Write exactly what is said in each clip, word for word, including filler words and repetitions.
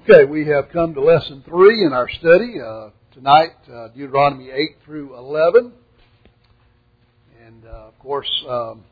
Okay, we have come to lesson three in our study uh, tonight, uh, Deuteronomy eight through eleven. And, uh, of course, um,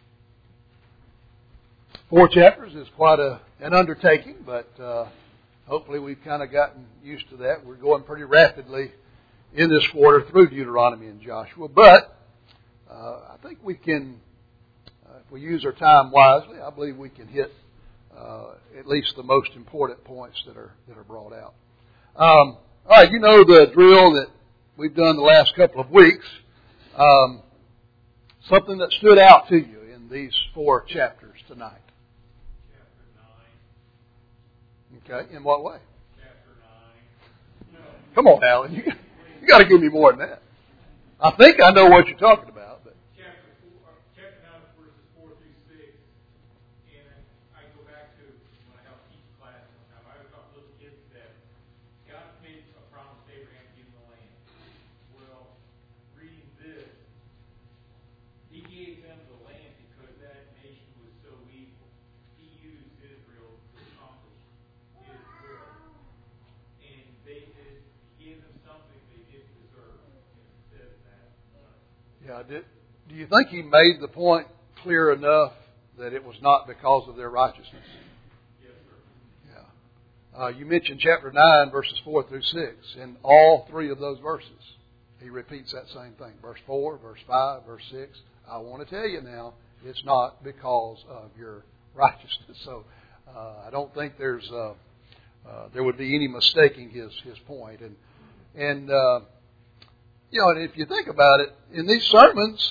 four chapters is quite a, an undertaking, but uh, hopefully we've kind of gotten used to that. We're going pretty rapidly in this quarter through Deuteronomy and Joshua. But uh, I think we can, uh, if we use our time wisely, I believe we can hit Uh, at least the most important points that are that are brought out. Um, all right, you know the drill that we've done the last couple of weeks. Um, something that stood out to you in these four chapters tonight. Chapter nine. Okay, in what way? Chapter nine. No. Come on, Alan, you, you got to give me more than that. I think I know what you're talking about, but Chapter four, uh, chapter nine, verses four through six. I go back to when I helped teach class one time. I was taught little kids that God made a promise to Abraham to give him the land. Well, reading this, He gave them the land because that nation was so evil. He used Israel to accomplish His will. And they did, He gave them something they didn't deserve. And it says that. yeah, did, do you think he made the point clear enough that it was not because of their righteousness? Yes, sir. Yeah. Uh, you mentioned chapter nine, verses four through six. In all three of those verses, he repeats that same thing. Verse four, verse five, verse six. I want to tell you now, it's not because of your righteousness. So uh, I don't think there's uh, uh, there would be any mistaking his his point. And and uh, you know, and if you think about it, in these sermons,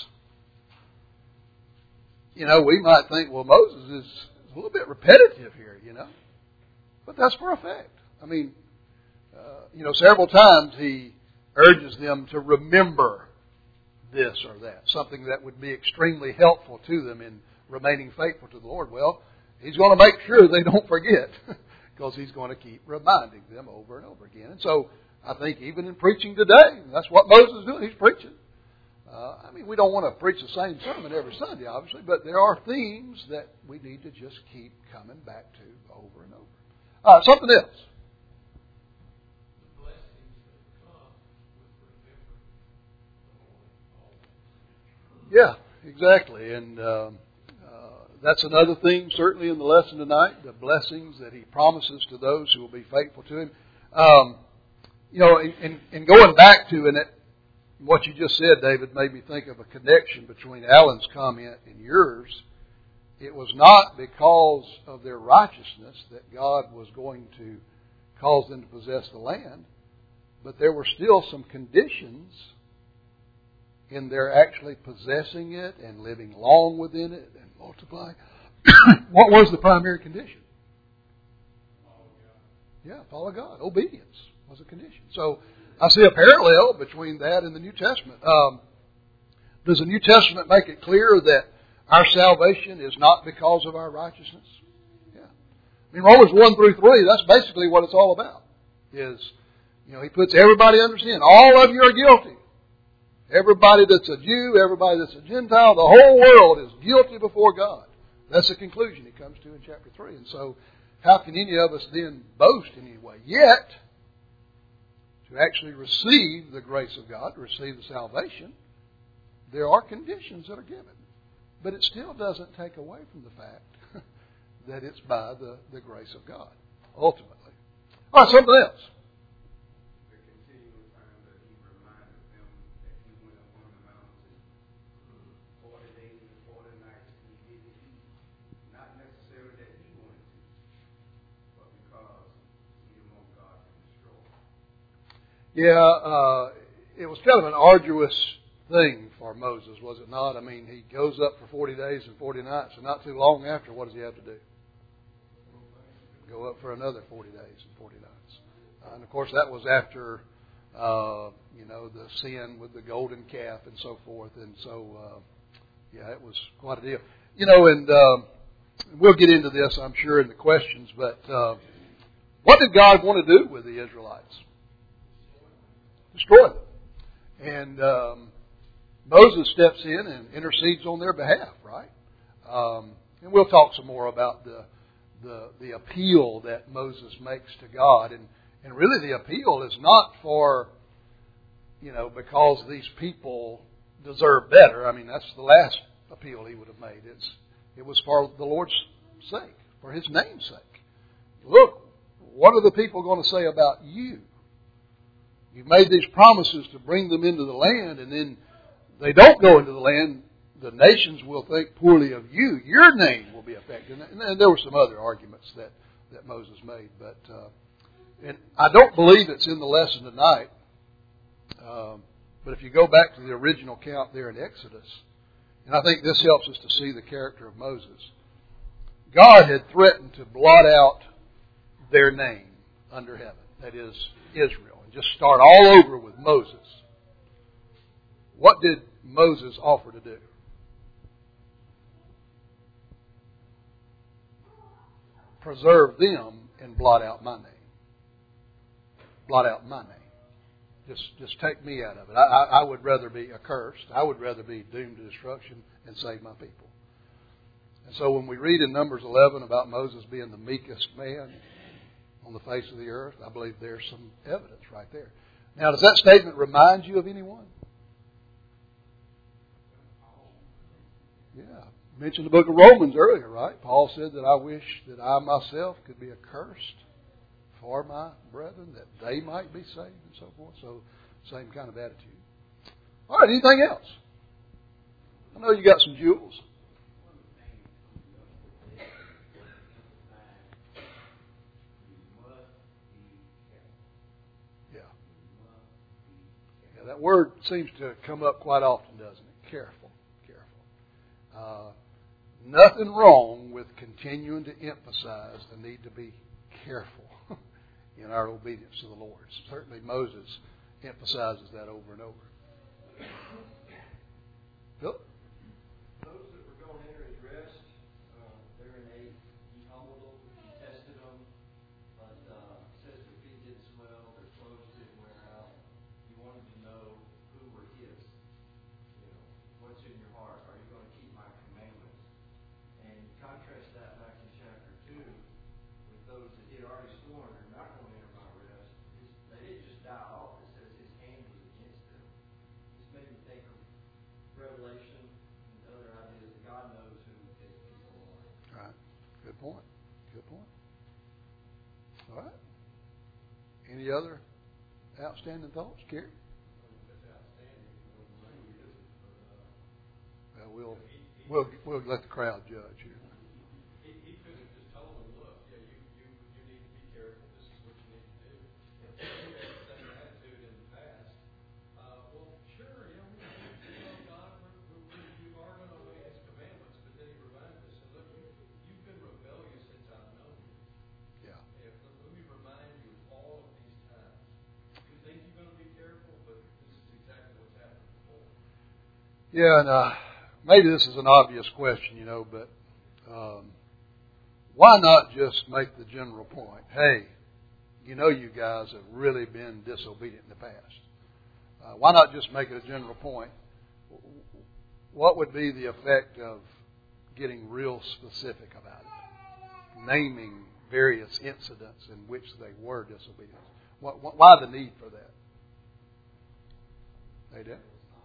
you know, we might think, well, Moses is a little bit repetitive here, you know. But that's for effect. I mean, uh, you know, several times he urges them to remember this or that, something that would be extremely helpful to them in remaining faithful to the Lord. Well, he's going to make sure they don't forget because he's going to keep reminding them over and over again. And so I think even in preaching today, that's what Moses is doing. He's preaching. Uh, I mean, we don't want to preach the same sermon every Sunday, obviously, but there are themes that we need to just keep coming back to over and over. Uh, something else. The blessings that come with remembering the Lord. Yeah, exactly. And um, uh, that's another theme, certainly in the lesson tonight, the blessings that he promises to those who will be faithful to him. Um, you know, in, in, in going back to it, what you just said, David, made me think of a connection between Alan's comment and yours. It was not because of their righteousness that God was going to cause them to possess the land, but there were still some conditions in their actually possessing it and living long within it and multiplying. What was the primary condition? Follow God. Yeah, follow God. Obedience was a condition. So I see a parallel between that and the New Testament. Um, does the New Testament make it clear that our salvation is not because of our righteousness? Yeah. I mean, Romans one through three, that's basically what it's all about. Is, you know, he puts everybody under sin. All of you are guilty. Everybody that's a Jew, everybody that's a Gentile, the whole world is guilty before God. That's the conclusion he comes to in chapter three. And so, how can any of us then boast in any way? Yet, to actually receive the grace of God, to receive the salvation, there are conditions that are given. But it still doesn't take away from the fact that it's by the, the grace of God, ultimately. All right, something else. The continual time that he reminded them that he went up on the mountain forty days and forty nights and he didn't eat. Not necessarily that he wanted to, but because he didn't want God to destroy. Yeah, uh, it was kind of an arduous thing for Moses, was it not? I mean, he goes up for forty days and forty nights, and not too long after, what does he have to do? Go up for another forty days and forty nights. Uh, and of course, that was after, uh, you know, the sin with the golden calf and so forth. And so, uh, yeah, it was quite a deal. You know, and uh, we'll get into this, I'm sure, in the questions, but uh, what did God want to do with the Israelites? Destroy them. And um, Moses steps in and intercedes on their behalf, right? Um, and we'll talk some more about the the the appeal that Moses makes to God. And, and really the appeal is not for, you know, because these people deserve better. I mean, that's the last appeal he would have made. It's It was for the Lord's sake, for His name's sake. Look, what are the people going to say about you? You've made these promises to bring them into the land, and then they don't go into the land. The nations will think poorly of you. Your name will be affected. And there were some other arguments that, that Moses made. But uh, and I don't believe it's in the lesson tonight. Um, but if you go back to the original count there in Exodus, and I think this helps us to see the character of Moses. God had threatened to blot out their name under heaven. That is, Israel. And just start all over with Moses. What did Moses offer to do? Preserve them and blot out my name. Blot out my name. Just just take me out of it. I, I, I would rather be accursed. I would rather be doomed to destruction and save my people. And so when we read in Numbers eleven about Moses being the meekest man on the face of the earth, I believe there's some evidence right there. Now, does that statement remind you of anyone? Yeah. I mentioned the book of Romans earlier, right? Paul said that I wish that I myself could be accursed for my brethren, that they might be saved and so forth. So, same kind of attitude. All right, anything else? I know you got some jewels. Yeah. Yeah, that word seems to come up quite often, doesn't it? Careful, careful. Uh, nothing wrong with continuing to emphasize the need to be careful in our obedience to the Lord. Certainly Moses emphasizes that over and over. Philip? Those that were going to enter his rest, uh, there in eight, he humbled them, he tested them, but uh, it says their feet didn't swell, their clothes didn't wear out. He wanted to know who were his. You know, what's in your heart? Are you going to keep my commandments? And contrast that back in chapter two with those that he had already sworn are not going to enter my rest. They didn't just die off. It says his hand was against them. This made me think of Revelation and other ideas that God knows who his people are. Right. Good point. Good point. All right. Any other outstanding thoughts, Gary? Well, we'll we'll we'll let the crowd judge here. He, he could have just told them, look, yeah, you, you, you need to be careful. This is what you need to do. If you had the same attitude in the past, uh, well, sure, you know, we love God, we're, we're, you are going to obey His commandments, but then He reminded us, and look, you, you've been rebellious since I've known you. Yeah. If, let me remind you of all of these times. You think you're going to be careful, but this is exactly what's happened before. Yeah, and uh, maybe this is an obvious question, you know, but um, why not just make the general point? Hey, you know, you guys have really been disobedient in the past. Uh, why not just make it a general point? What would be the effect of getting real specific about it? Naming various incidents in which they were disobedient. Why the need for that? They did.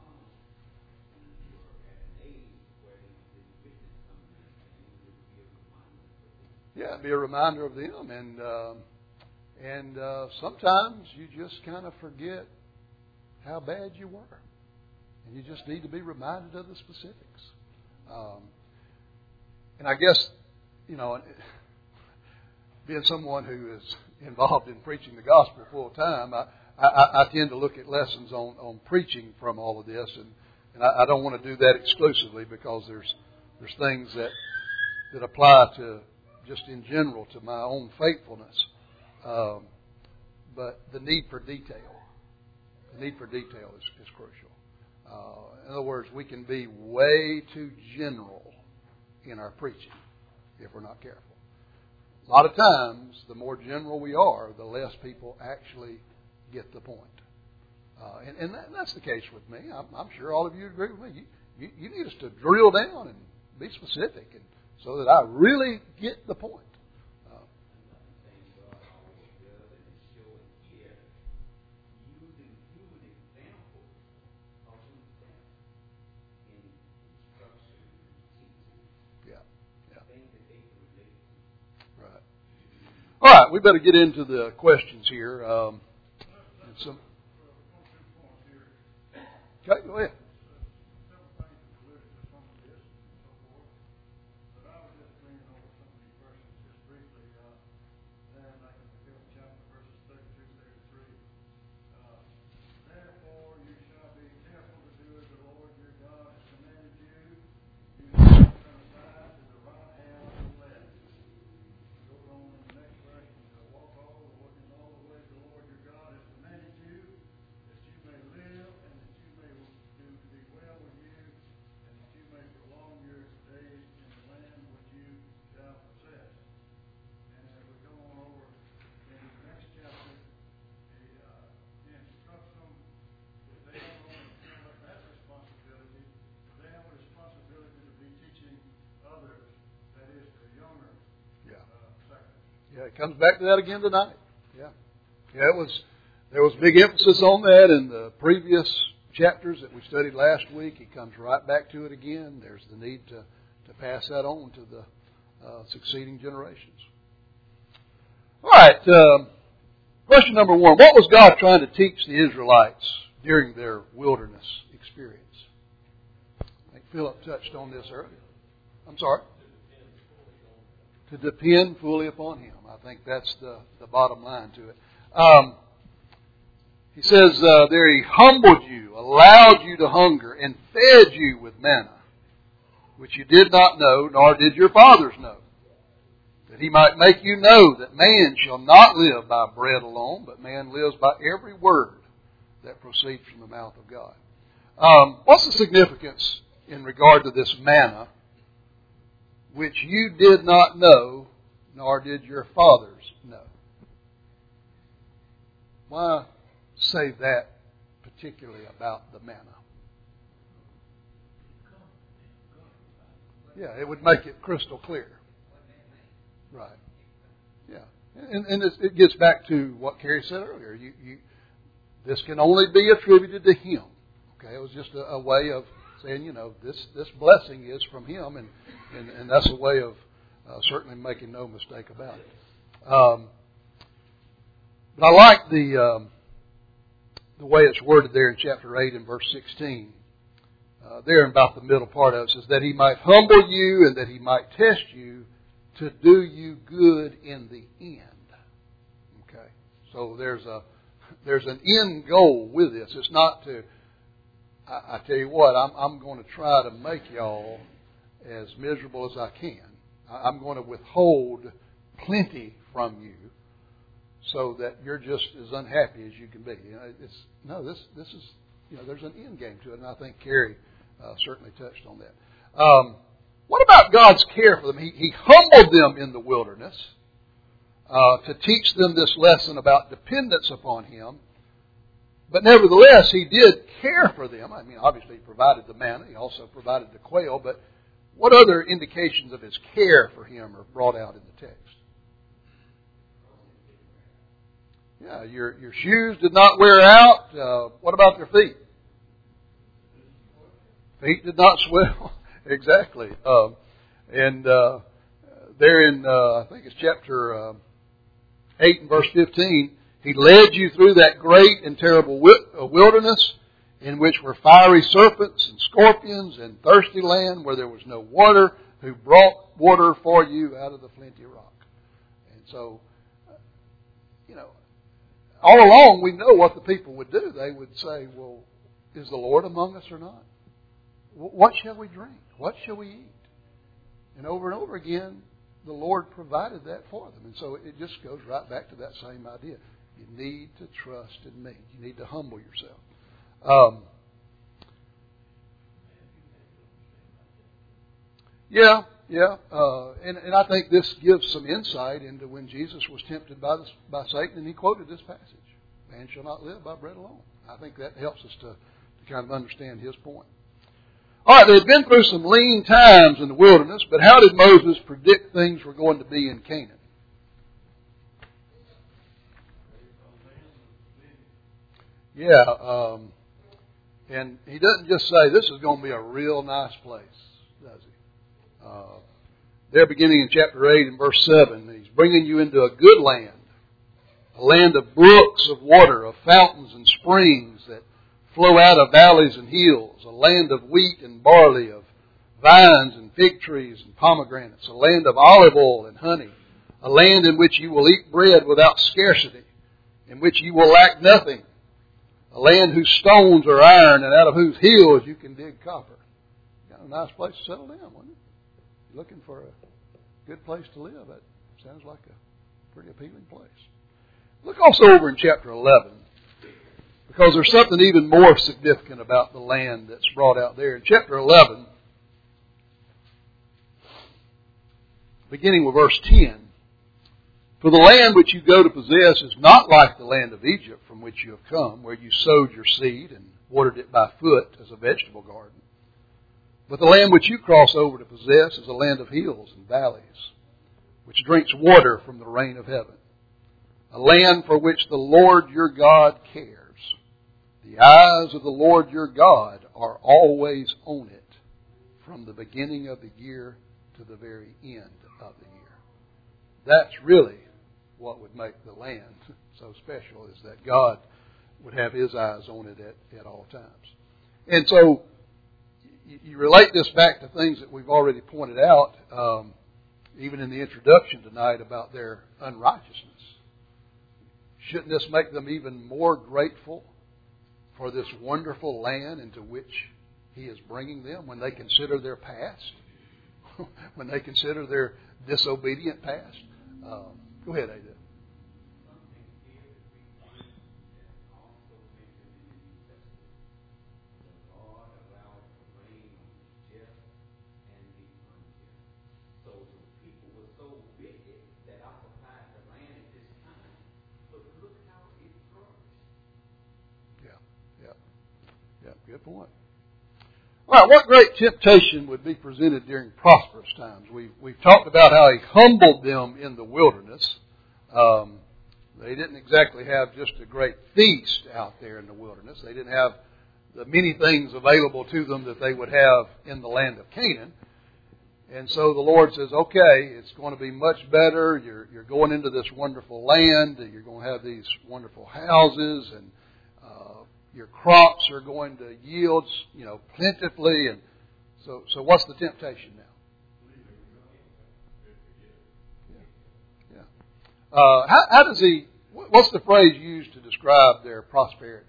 Yeah, it'd be a reminder of them, and uh, and uh, sometimes you just kind of forget how bad you were, and you just need to be reminded of the specifics. Um, and I guess, you know, being someone who is involved in preaching the gospel full time, I, I, I tend to look at lessons on, on preaching from all of this, and, and I, I don't want to do that exclusively because there's there's things that that apply to just in general to my own faithfulness. Um, but the need for detail, the need for detail is, is crucial. Uh, in other words, we can be way too general in our preaching if we're not careful. A lot of times, the more general we are, the less people actually get the point. Uh, and and that, that's the case with me. I'm, I'm sure all of you agree with me. You, you, you need us to drill down and be specific, and so that I really get the point. we better get into the questions here. Um, and some, okay, go ahead. Yeah, it comes back to that again tonight. Yeah, yeah. It was there was big emphasis on that in the previous chapters that we studied last week. He comes right back to it again. There's the need to, to pass that on to the uh, succeeding generations. All right. Um, question number one: what was God trying to teach the Israelites during their wilderness experience? I think Philip touched on this earlier. I'm sorry. To depend fully upon Him. I think that's the, the bottom line to it. Um, he says uh, there, He humbled you, allowed you to hunger, and fed you with manna, which you did not know, nor did your fathers know, that He might make you know that man shall not live by bread alone, but man lives by every word that proceeds from the mouth of God. Um, what's the significance in regard to this manna, which you did not know, nor did your fathers know? Why say that particularly about the manna? Yeah, it would make it crystal clear. Right. Yeah. And, and it gets back to what Carrie said earlier. You, you, this can only be attributed to Him. Okay, it was just a, a way of saying, you know, this, this blessing is from Him, and, and, and that's a way of uh, certainly making no mistake about it. Um, but I like the um, the way it's worded there in chapter eight and verse sixteen. Uh, there in about the middle part of it says that He might humble you and that He might test you to do you good in the end. Okay, so there's a there's an end goal with this. It's not to I, I tell you what, I'm, I'm going to try to make y'all as miserable as I can. I, I'm going to withhold plenty from you so that you're just as unhappy as you can be. You know, it's no, this this is you know, there's an end game to it, and I think Carrie uh, certainly touched on that. Um, what about God's care for them? He, he humbled them in the wilderness uh, to teach them this lesson about dependence upon Him. But nevertheless, He did care for them. I mean, obviously He provided the manna. He also provided the quail. But what other indications of His care for him are brought out in the text? Yeah, your your shoes did not wear out. Uh, what about their feet? Feet did not swell. Exactly. Um, and uh, there in, uh, I think it's chapter uh, eight and verse fifteen, He led you through that great and terrible wilderness in which were fiery serpents and scorpions and thirsty land where there was no water, who brought water for you out of the flinty rock. And so, you know, all along we know what the people would do. They would say, well, is the Lord among us or not? What shall we drink? What shall we eat? And over and over again, the Lord provided that for them. And so it just goes right back to that same idea. You need to trust in me. You need to humble yourself. Um, yeah, yeah. Uh, and, and I think this gives some insight into when Jesus was tempted by, the, by Satan, and he quoted this passage. Man shall not live by bread alone. I think that helps us to, to kind of understand his point. All right, they had been through some lean times in the wilderness, but how did Moses predict things were going to be in Canaan? Yeah, um, and he doesn't just say this is going to be a real nice place, does he? Uh, there beginning in chapter eight and verse seven, he's bringing you into a good land, a land of brooks of water, of fountains and springs that flow out of valleys and hills, a land of wheat and barley, of vines and fig trees and pomegranates, a land of olive oil and honey, a land in which you will eat bread without scarcity, in which you will lack nothing, a land whose stones are iron and out of whose hills you can dig copper. Got a nice place to settle down, wasn't it? You're looking for a good place to live. That sounds like a pretty appealing place. Look also over in chapter eleven, because there's something even more significant about the land that's brought out there. In chapter eleven, beginning with verse ten, for the land which you go to possess is not like the land of Egypt from which you have come, where you sowed your seed and watered it by foot as a vegetable garden. But the land which you cross over to possess is a land of hills and valleys, which drinks water from the rain of heaven, a land for which the Lord your God cares. The eyes of the Lord your God are always on it, from the beginning of the year to the very end of the year. That's really what would make the land so special, is that God would have His eyes on it at, at all times. And so you, you relate this back to things that we've already pointed out, um, even in the introduction tonight, about their unrighteousness. Shouldn't this make them even more grateful for this wonderful land into which He is bringing them when they consider their past, when they consider their disobedient past? Um, go ahead, Ada. Good point. All right, what great temptation would be presented during prosperous times? We've, we've talked about how He humbled them in the wilderness. Um, they didn't exactly have just a great feast out there in the wilderness. They didn't have the many things available to them that they would have in the land of Canaan. And so the Lord says, okay, it's going to be much better. You're, you're going into this wonderful land. You're going to have these wonderful houses, and uh, your crops are going to yield, you know, plentifully. And so, so what's the temptation now? Yeah. yeah. Uh, how, how does he? What's the phrase used to describe their prosperity?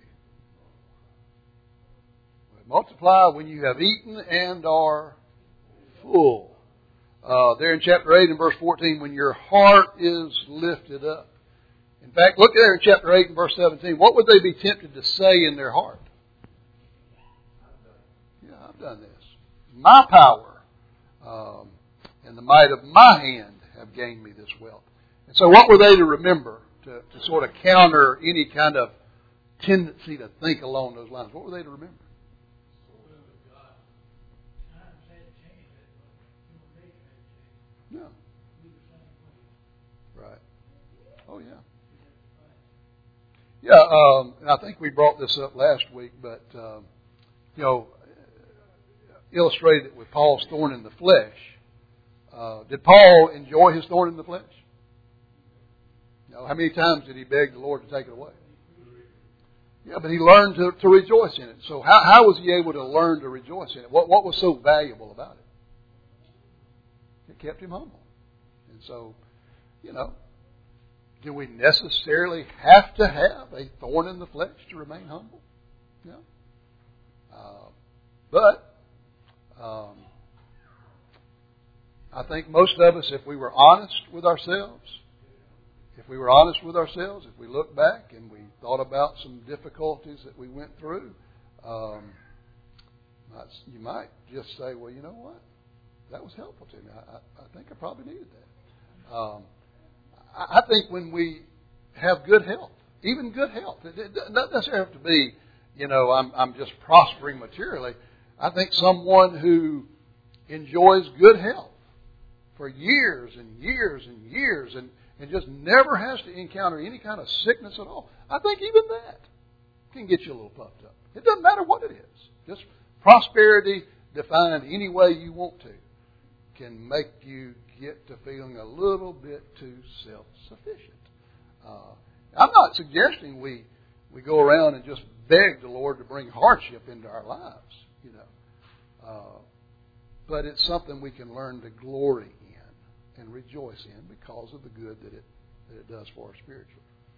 Multiply when you have eaten and are full. Uh, there in chapter eight and verse fourteen, when your heart is lifted up. In fact, look there in chapter eight and verse seventeen. What would they be tempted to say in their heart? Yeah, I've done this. My power um, and the might of my hand have gained me this wealth. And so what were they to remember to, to sort of counter any kind of tendency to think along those lines? What were they to remember? No. Right. Oh, yeah. Yeah, um, and I think we brought this up last week, but, um, you know, illustrated it with Paul's thorn in the flesh. Uh, did Paul enjoy his thorn in the flesh? No. How many times did he beg the Lord to take it away? Yeah, but he learned to, to rejoice in it. So how, how was he able to learn to rejoice in it? What, what was so valuable about it? It kept him humble. And so, you know, do we necessarily have to have a thorn in the flesh to remain humble? No. Uh, but um, I think most of us, if we were honest with ourselves, if we were honest with ourselves, if we look back and we thought about some difficulties that we went through, um, you might just say, well, you know what? That was helpful to me. I, I think I probably needed that. Um, I, I think when we have good health, even good health, it, it doesn't necessarily have to be, you know, I'm, I'm just prospering materially. I think someone who enjoys good health for years and years and years and, and just never has to encounter any kind of sickness at all, I think even that can get you a little puffed up. It doesn't matter what it is. Just prosperity defined any way you want to can make you get to feeling a little bit too self-sufficient. Uh, I'm, not suggesting we we go around and just beg the Lord to bring hardship into our lives, you know. Uh, but it's something we can learn to glory in and rejoice in because of the good that it that it does for us spiritually.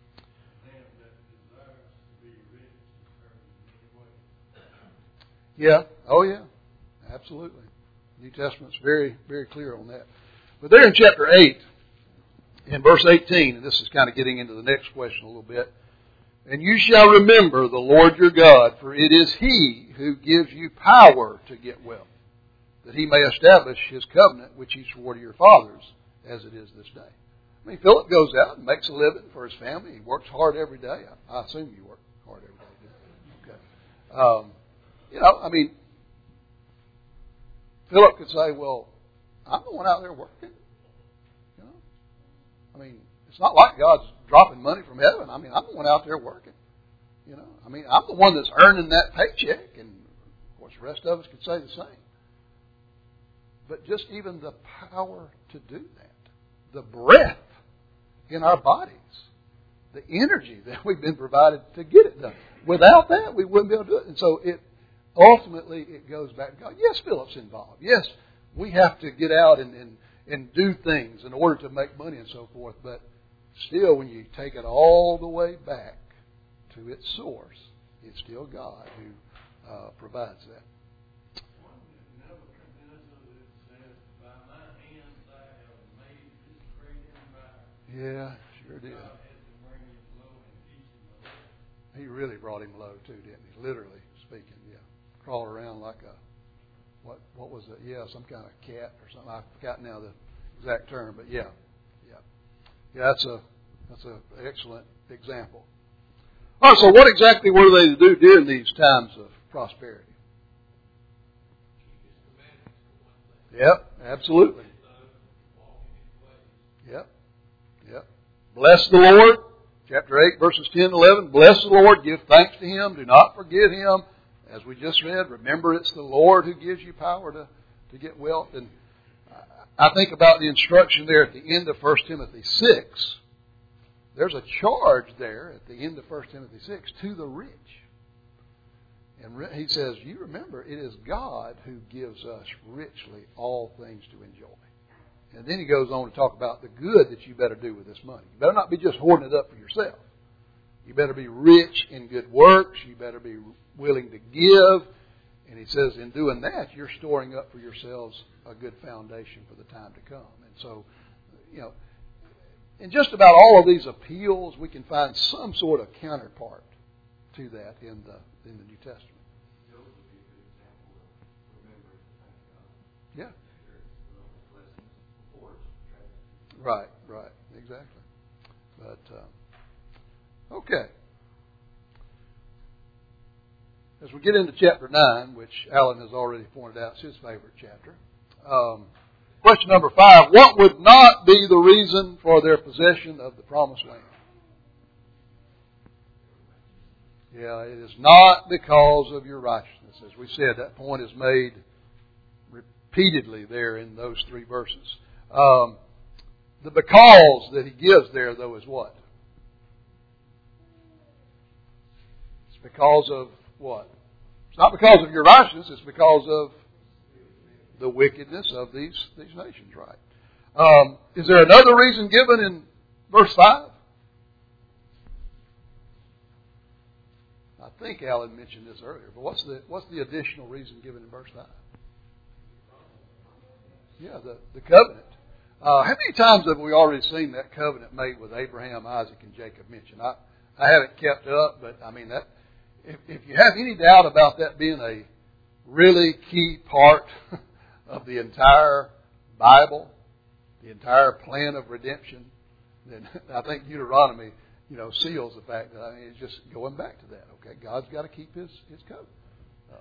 Yeah. Oh, yeah. Absolutely. New Testament's very, very clear on that. But there in chapter eight, in verse eighteen, and this is kind of getting into the next question a little bit. And you shall remember the Lord your God, for it is He who gives you power to get wealth, that He may establish His covenant, which He swore to your fathers, as it is this day. I mean, Philip goes out and makes a living for his family. He works hard every day. I, I assume you work hard every day. Okay. Um, you know, I mean, Philip could say, well, I'm the one out there working. You know, I mean, it's not like God's dropping money from heaven. I mean, I'm the one out there working. You know, I mean, I'm the one that's earning that paycheck. And, of course, the rest of us could say the same. But just even the power to do that, the breath in our bodies, the energy that we've been provided to get it done. Without that, we wouldn't be able to do it. And so it ultimately it goes back to God. Yes, Philip's involved. Yes, we have to get out and, and, and do things in order to make money and so forth. But still, when you take it all the way back to its source, it's still God who uh, provides that. Yeah, sure did. He really brought him low too, didn't he? Literally speaking, yeah. Crawled around like a what? What was it? Yeah, some kind of cat or something. I forgot now the exact term, but yeah, yeah, yeah. That's a that's an excellent example. All right. So, what exactly were they to do during these times of prosperity? Yep, absolutely. Yep. Yep. Bless the Lord. Chapter eight, verses ten and eleven. Bless the Lord. Give thanks to Him. Do not forget Him. As we just read, remember it's the Lord who gives you power to, to get wealth. And I think about the instruction there at the end of First Timothy six. There's a charge there at the end of First Timothy six to the rich. And he says, you remember, it is God who gives us richly all things to enjoy. And then he goes on to talk about the good that you better do with this money. You better not be just hoarding it up for yourself. You better be rich in good works. You better be willing to give. And he says, in doing that, you're storing up for yourselves a good foundation for the time to come. And so, you know, in just about all of these appeals, we can find some sort of counterpart to that in the in the New Testament. Yeah. Right, right, exactly. But, uh, okay. As we get into chapter nine, which Alan has already pointed out is his favorite chapter. Um, question number five, what would not be the reason for their possession of the promised land? Yeah, it is not because of your righteousness. As we said, that point is made repeatedly there in those three verses. Um, The because that he gives there, though, is what? It's because of what? It's not because of your righteousness. It's because of the wickedness of these, these nations, right? Um, is there another reason given in verse five? I think Alan mentioned this earlier, but what's the what's the additional reason given in verse five? Yeah, the, the covenant. Uh, how many times have we already seen that covenant made with Abraham, Isaac, and Jacob mentioned? I, I haven't kept up, but I mean that. If, if you have any doubt about that being a really key part of the entire Bible, the entire plan of redemption, then I think Deuteronomy, you know, seals the fact that I mean, it's just going back to that. Okay, God's got to keep His His covenant. Uh,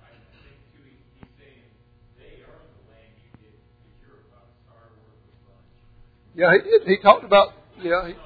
Yeah, he did. He talked about, yeah. He,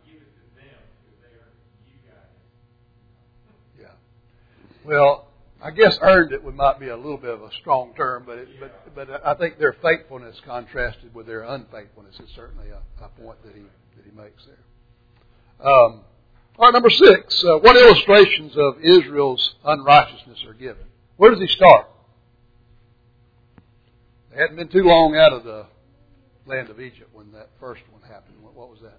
yeah. Well, I guess earned it would might be a little bit of a strong term, but it, but but I think their faithfulness contrasted with their unfaithfulness is certainly a, a point that he that he makes there. Um, all right, number six. Uh, what illustrations of Israel's unrighteousness are given? Where does he start? They hadn't been too long out of the land of Egypt when that first one happened. What, what was that?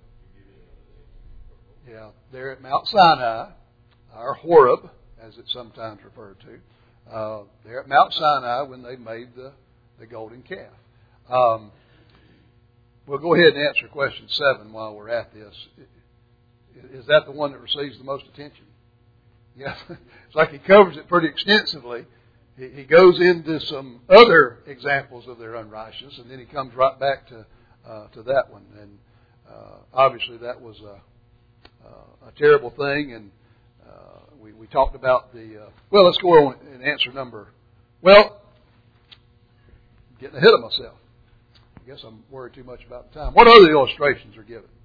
Yeah, they're at Mount Sinai, or Horeb, as it's sometimes referred to. Uh, they're at Mount Sinai when they made the, the golden calf. Um, we'll go ahead and answer question seven while we're at this. Is that the one that receives the most attention? Yeah, it's like he covers it pretty extensively. He, he goes into some other examples of their unrighteousness, and then he comes right back to uh, to that one. And uh, obviously, that was a, uh, a terrible thing. And uh, we, we talked about the. Uh, well, let's go on and answer number. Well, getting ahead of myself. I guess I'm worried too much about the time. What other illustrations are given?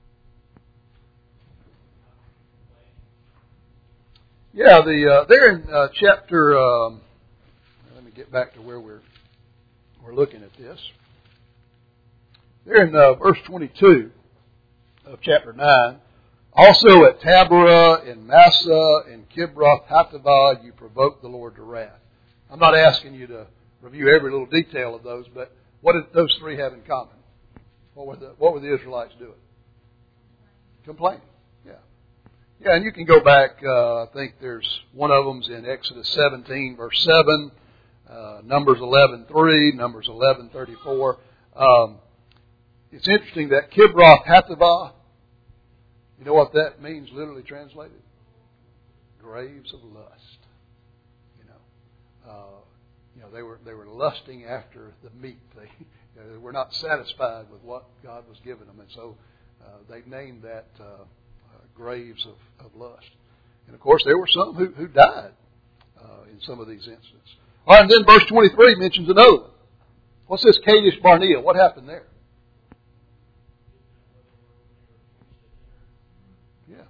Yeah, the uh, they're in uh, chapter. Um, let me get back to where we're we're looking at this. They're in uh, verse twenty-two of chapter nine. Also at Taberah, in Massa, in Kibroth Hattaavah, you provoked the Lord to wrath. I'm not asking you to review every little detail of those, but what did those three have in common? What were the what were the Israelites doing? Complaining. Yeah. Yeah, and you can go back, uh, I think there's one of them's in Exodus seventeen, verse seven, uh, Numbers eleven three, Numbers eleven thirty-four. Um, it's interesting that Kibroth Hattaavah, you know what that means literally translated? Graves of lust. You know, uh, you know they were they were lusting after the meat. They, you know, they were not satisfied with what God was giving them, and so uh, they named that uh, uh, graves of, of lust. And of course, there were some who who died uh, in some of these incidents. All right, and then verse twenty-three mentions another one. What's this Kadesh Barnea? What happened there? Yeah.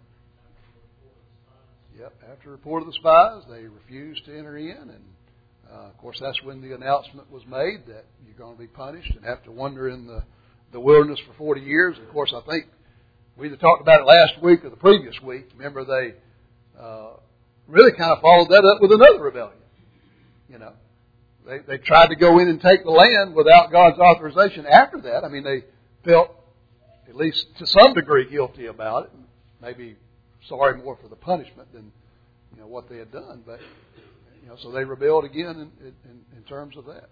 Yep. After the report of the spies, they refused to enter in, and uh, of course, that's when the announcement was made that you're going to be punished and have to wander in the, the wilderness for forty years. And of course, I think we either talked about it last week or the previous week. Remember, they uh, really kind of followed that up with another rebellion. You know, they they tried to go in and take the land without God's authorization. After that, I mean, they felt at least to some degree guilty about it. Maybe sorry more for the punishment than you know what they had done, but you know, so they rebelled again in, in, in terms of that.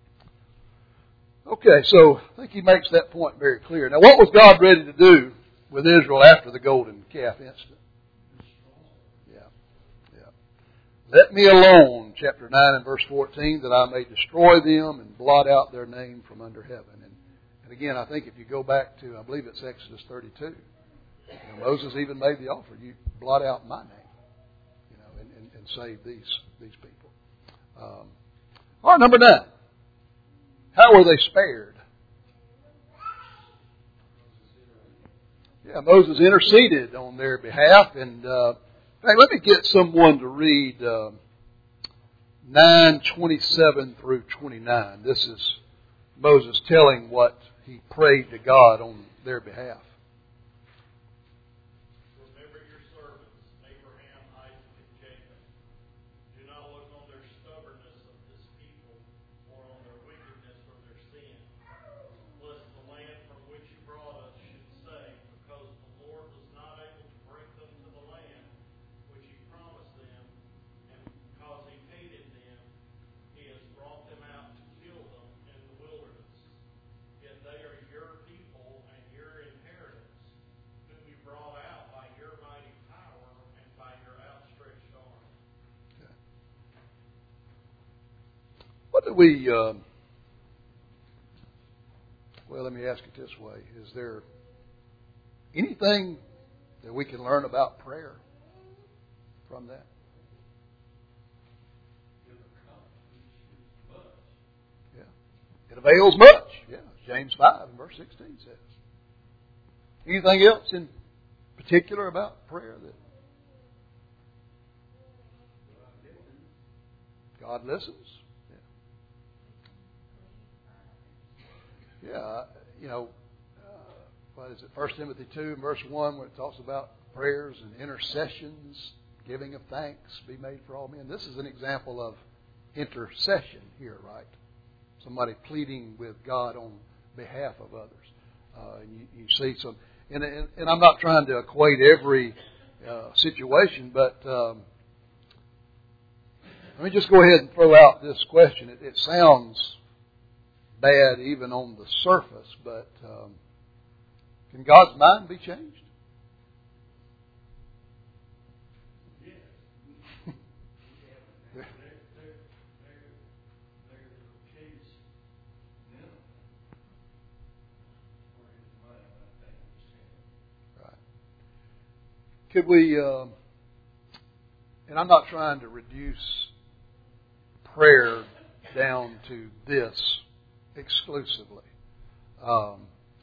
Okay, so I think he makes that point very clear. Now, what was God ready to do with Israel after the golden calf incident? Yeah, yeah. Let me alone, chapter nine and verse fourteen, that I may destroy them and blot out their name from under heaven. And, and again, I think if you go back to, I believe it's Exodus thirty-two. You know, Moses even made the offer, you blot out my name, you know, and, and, and save these these people. Um, all right, number nine. How were they spared? Yeah, Moses interceded on their behalf. And uh, in fact, let me get someone to read uh, nine twenty-seven through twenty-nine. This is Moses telling what he prayed to God on their behalf. What do we, uh, well, let me ask it this way. Is there anything that we can learn about prayer from that? Yeah. It avails much. Yeah. James five and verse sixteen says. Anything else in particular about prayer that God listens. Yeah, yeah you know, uh, what is it, First Timothy two, verse one, where it talks about prayers and intercessions, giving of thanks be made for all men. This is an example of intercession here, right? Somebody pleading with God on behalf of others. Uh, and you, you see some, and, and, and I'm not trying to equate every uh, situation, but um, let me just go ahead and throw out this question. It, it sounds bad even on the surface, but um, can God's mind be changed? Could we, uh, and I'm not trying to reduce prayer down to this exclusively, um,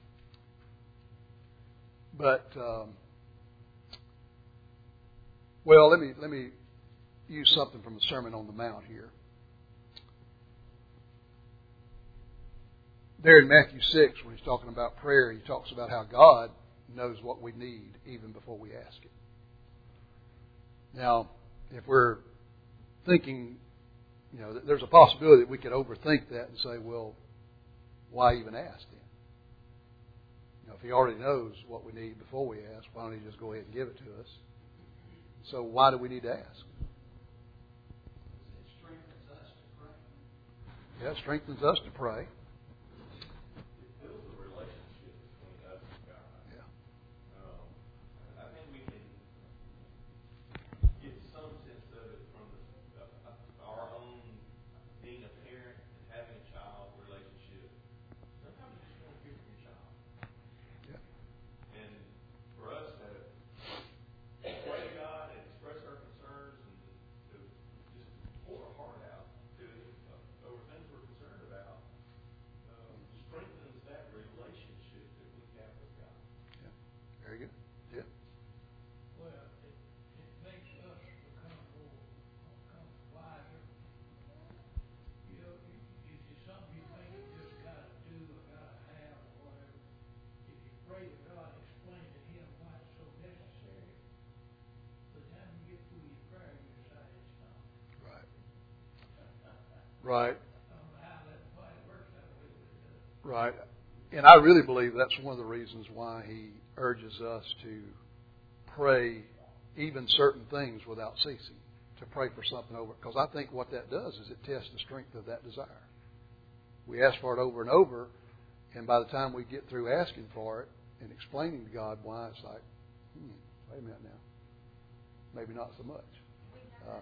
but um, well, let me let me use something from the Sermon on the Mount here. There in Matthew six, when he's talking about prayer, he talks about how God knows what we need even before we ask it. Now, if we're thinking, you know, there's a possibility that we could overthink that and say, well, why even ask then? You know, if He already knows what we need before we ask, why don't He just go ahead and give it to us? So why do we need to ask? It strengthens us to pray. Yeah, it strengthens us to pray. It builds a relationship between us and God. Yeah. Um, I think we can get some sense of it from the, uh, our own being a parent and having a child relationship. Sometimes you just want to hear from your child. Yeah. And for us to pray to God and express our concerns and to just pour our heart out to Him uh, over things we're concerned about um, strengthens that relationship that we have with God. Yeah. Very good. Yeah. Well, it, it makes us become more, become wiser. You know, if it's something you think you just got to do or got to have or whatever, if you pray to God, explain to Him why it's so necessary, by the time you get through your prayer, you decide it's not. Right. Right. I don't know how that, why it works that way, but it does. Right. And I really believe that's one of the reasons why He urges us to pray even certain things without ceasing, to pray for something over. Because I think what that does is it tests the strength of that desire. We ask for it over and over, and by the time we get through asking for it and explaining to God why, it's like, hmm, wait a minute now. Maybe not so much. Uh,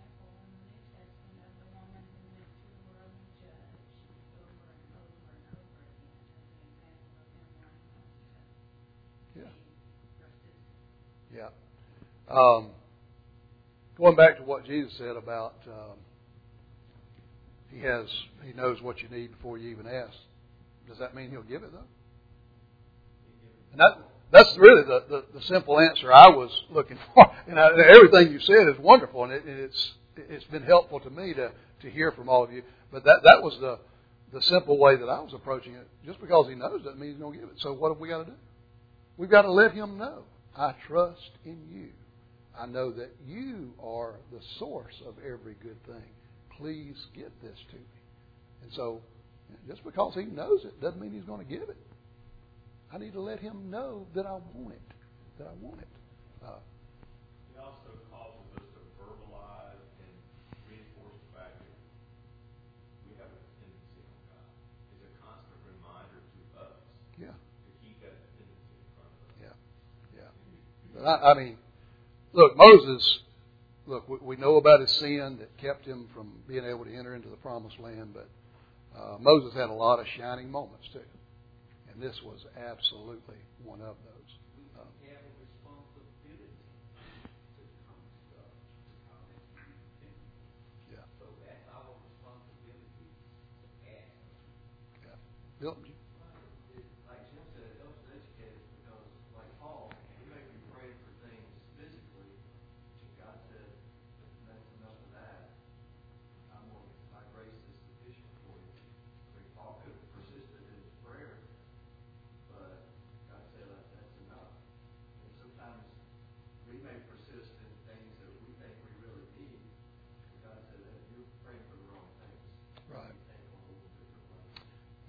Yeah. Um, going back to what Jesus said about um, He has, He knows what you need before you even ask. Does that mean He'll give it though? And that that's really the, the, the simple answer I was looking for. And I, everything you said is wonderful, and, it, and it's it's been helpful to me to, to hear from all of you. But that that was the the simple way that I was approaching it. Just because He knows doesn't mean He's going to give it. So what have we got to do? We've got to let Him know. I trust in you. I know that you are the source of every good thing. Please get this to me. And so, just because He knows it doesn't mean He's going to give it. I need to let Him know that I want it. That I want it. Uh, It also causes us to verbalize and reinforce the fact that we have a dependency on God. It's a constant reminder to us yeah. to keep that dependency in front of us. Yeah. Yeah. But I, I mean, look, Moses, look, we, we know about his sin that kept him from being able to enter into the promised land, but uh, Moses had a lot of shining moments too. And this was absolutely one of those. Uh, We have a responsibility to come to God, to come into His kingdom. yeah. So that's our responsibility to ask. Yeah. Bill, you- Like Jim said, it helps to educate us because, like Paul, he may be praying for things physically, and God said, that's enough of that. I'm going to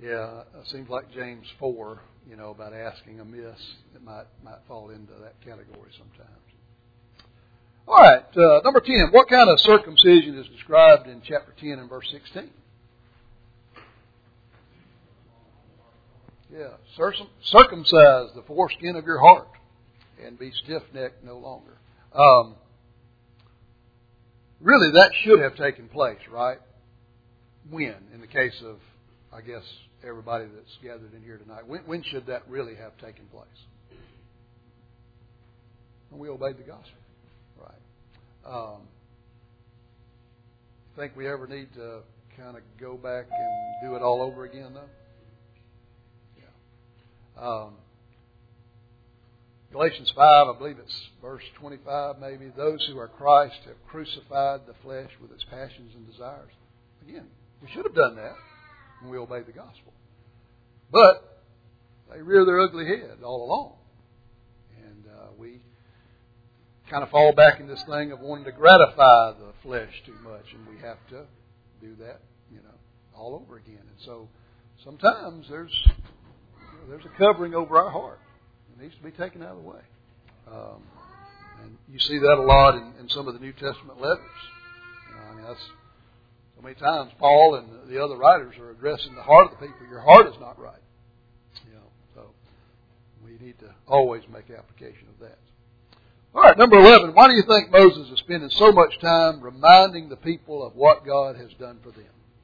Yeah, it seems like James four, you know, about asking amiss, it might might fall into that category sometimes. All right, uh, number ten. What kind of circumcision is described in chapter ten and verse sixteen? Yeah, circum- circumcise the foreskin of your heart and be stiff-necked no longer. Um, really, that should have taken place, right? When? In the case of, I guess, everybody that's gathered in here tonight. When, when should that really have taken place? When we obeyed the gospel. Right. Um, think we ever need to kind of go back and do it all over again, though? Yeah. Um, Galatians five, I believe it's verse twenty-five maybe. Those who are Christ have crucified the flesh with its passions and desires. Again, we should have done that when we obeyed the gospel. But they rear their ugly head all along. And uh, we kind of fall back in this thing of wanting to gratify the flesh too much. And we have to do that, you know, all over again. And so sometimes there's, you know, there's a covering over our heart. It needs to be taken out of the way. Um, and you see that a lot in, in some of the New Testament letters. You know, I mean, that's so many times Paul and the other writers are addressing the heart of the people. Your heart is not right. You know, so we need to always make application of that. All right, number eleven. Why do you think Moses is spending so much time reminding the people of what God has done for them?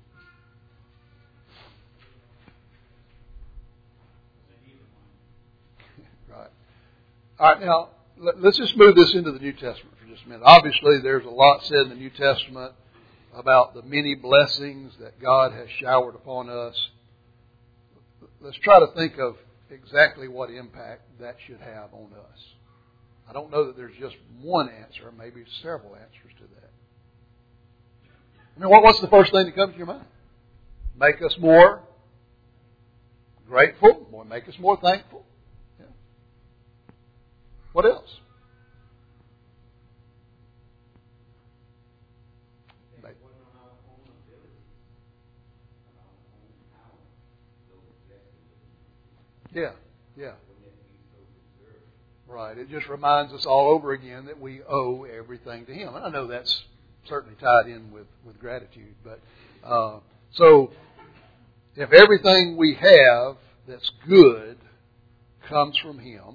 Right. All right, now let's just move this into the New Testament for just a minute. Obviously, there's a lot said in the New Testament about the many blessings that God has showered upon us. Let's try to think of exactly what impact that should have on us. I don't know that there's just one answer, maybe several answers to that. I mean, what, what's the first thing that comes to your mind? Make us more grateful, or make us more thankful. Yeah. What else? Yeah, yeah. Right. It just reminds us all over again that we owe everything to Him. And I know that's certainly tied in with, with gratitude. But uh, so if everything we have that's good comes from Him,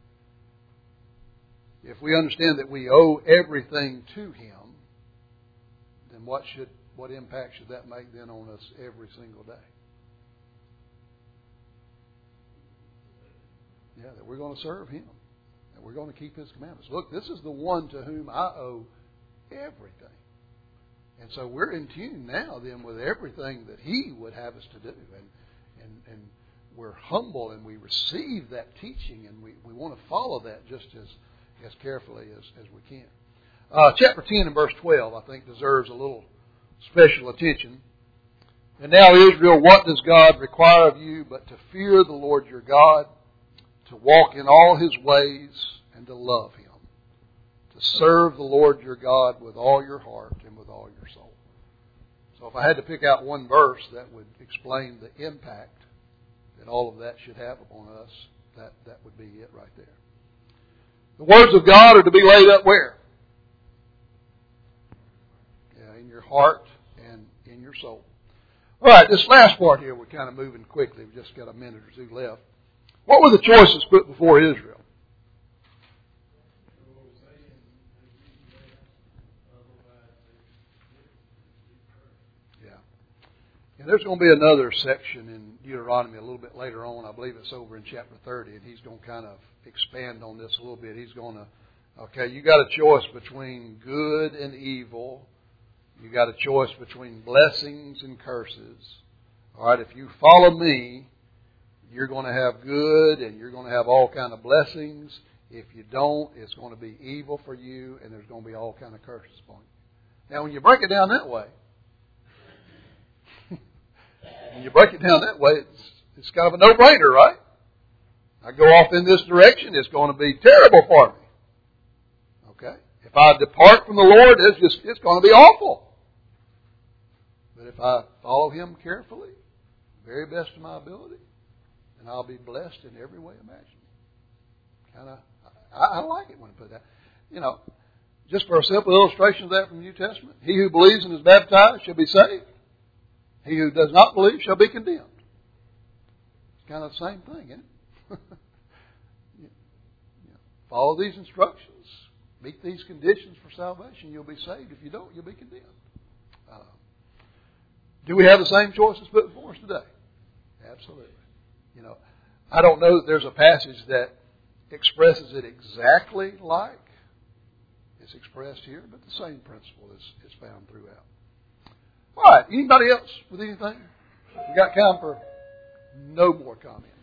if we understand that we owe everything to Him, then what should what impact should that make then on us every single day? Yeah, that we're going to serve Him. That we're going to keep His commandments. Look, this is the one to whom I owe everything. And so we're in tune now then with everything that He would have us to do. And and, and we're humble and we receive that teaching and we, we want to follow that just as, as carefully as, as we can. Uh, chapter ten and verse twelve, I think, deserves a little special attention. And now, Israel, what does God require of you but to fear the Lord your God, to walk in all His ways, and to love Him, to serve the Lord your God with all your heart and with all your soul. So if I had to pick out one verse that would explain the impact that all of that should have upon us, that, that would be it right there. The words of God are to be laid up where? Yeah, in your heart and in your soul. All right, this last part here, we're kind of moving quickly. We've just got a minute or two left. What were the choices put before Israel? Yeah. And there's going to be another section in Deuteronomy a little bit later on. I believe it's over in chapter thirty, and he's going to kind of expand on this a little bit. He's going to, okay, you got a choice between good and evil. You got a choice between blessings and curses. All right, if you follow me, you're going to have good and you're going to have all kind of blessings. If you don't, it's going to be evil for you and there's going to be all kind of curses upon you. Now, when you break it down that way, when you break it down that way, it's, it's kind of a no-brainer, right? I go off in this direction, it's going to be terrible for me. Okay? If I depart from the Lord, it's just it's going to be awful. But if I follow Him carefully, very best of my ability, and I'll be blessed in every way imaginable. Kind of, I, I like it when I put that. You know, just for a simple illustration of that from the New Testament, he who believes and is baptized shall be saved. He who does not believe shall be condemned. It's kind of the same thing, isn't it? you, you know, follow these instructions. Meet these conditions for salvation. You'll be saved. If you don't, you'll be condemned. Uh, do we have the same choices put before us today? Absolutely. You know, I don't know that there's a passage that expresses it exactly like it's expressed here, but the same principle is, is found throughout. All right. Anybody else with anything? We got time for no more comments.